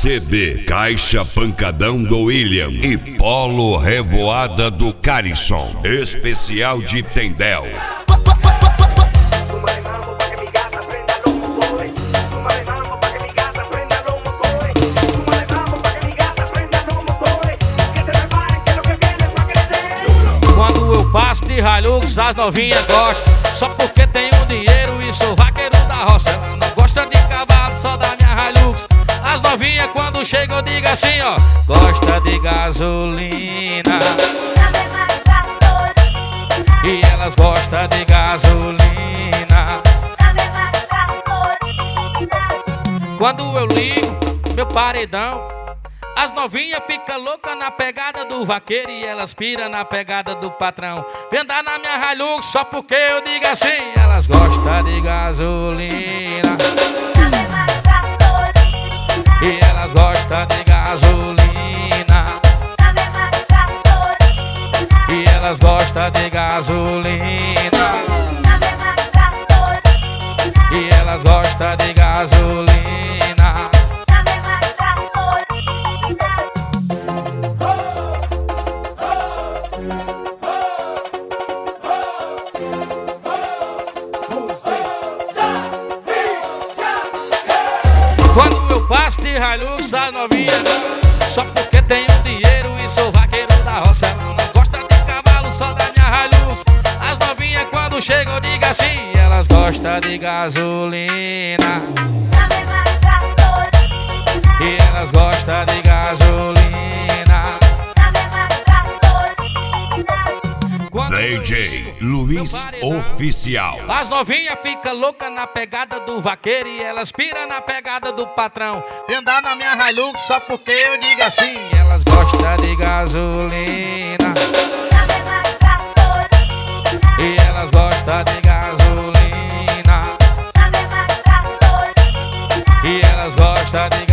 CD Caixa Pancadão do William e Polo Revoada do Carisson. Especial de Tendel. Quando eu passo de Hilux, as novinhas gostam. Só porque tenho dinheiro e sou vaqueiro da roça. Ela não gosta de cavalo, só da minha Hilux. As novinhas quando chegam eu digo assim, ó: gosta de gasolina. E elas gostam de gasolina. Quando eu ligo meu paredão, as novinhas ficam loucas na pegada do vaqueiro e elas piram na pegada do patrão. Vem andar na minha Hilux só porque eu digo assim. Elas gostam de gasolina. E elas gostam de gasolina. E elas gostam de gasolina. E elas gostam de gasolina. Quando eu passo de Hilux, as novinhas só porque tenho dinheiro e sou vaqueiro da roça. Ela não gosta de cavalo, só da minha Hilux. As novinhas quando chegam eu digo assim. Elas gostam de gasolina. E elas gostam de gasolina. DJ Luiz Oficial. As novinhas ficam loucas na pegada do vaqueiro e elas piram na pegada do patrão. Vem andar na minha Hilux só porque eu digo assim. Elas gostam de gasolina. E elas gostam de gasolina. E elas gostam de gasolina.